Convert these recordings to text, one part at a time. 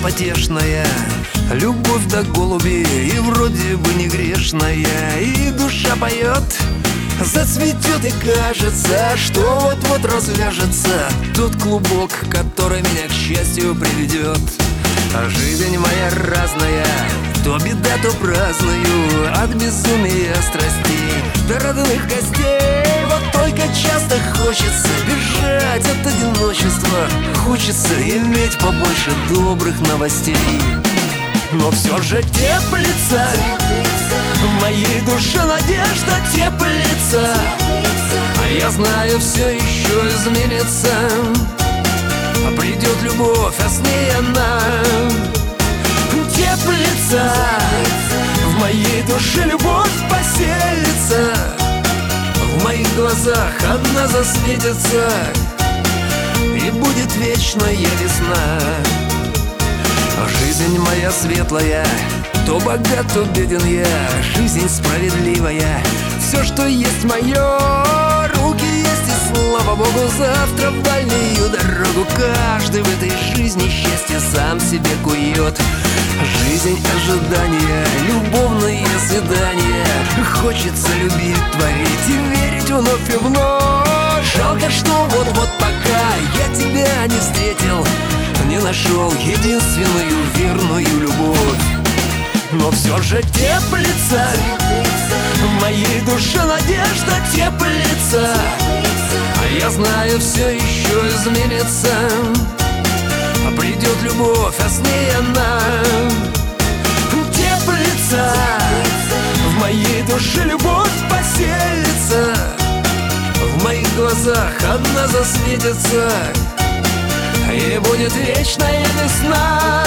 потешная, любовь да голуби, и вроде бы не грешная, и душа поет, зацветет, и кажется, что вот-вот развяжется тот клубок, который меня к счастью приведет. А жизнь моя разная, то беда, то праздную, от безумия страстей до родных гостей. Вот только часто хочется бежать от одиночества, хочется иметь побольше добрых новостей. Но все же теплится в моей душе надежда, теплится, а я знаю, все еще изменится. Придет любовь, а с ней она теплится. В моей душе любовь поселится, в моих глазах она засветится, и будет вечная весна. Жизнь моя светлая, то богат, то беден я, жизнь справедливая, все, что есть мое, руки есть, и слава богу, завтра в дальнюю дорогу. Каждый в этой жизни счастье сам себе кует. Жизнь ожидания, любовные свидания, хочется любить, творить и верить вновь и вновь. Жалко, что вот пока я тебя не встретил, не нашел единственную верную любовь. Но все же теплится в моей душе надежда, теплится, а я знаю, все еще изменится. Придет любовь, а с ней она теплится. В моей душе любовь поселится, в моих глазах она засветится, и будет вечная весна.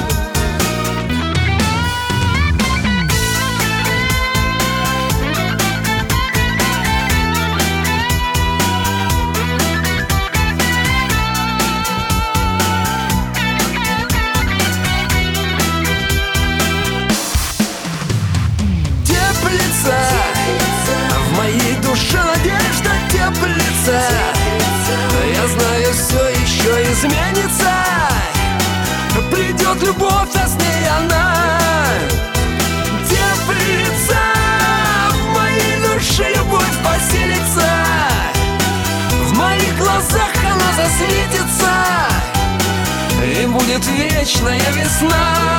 В моей душе надежда теплится, я знаю, все еще изменится. Придет любовь, а с ней она теплится. В моей душе любовь поселится, в моих глазах она засветится, и будет вечная весна.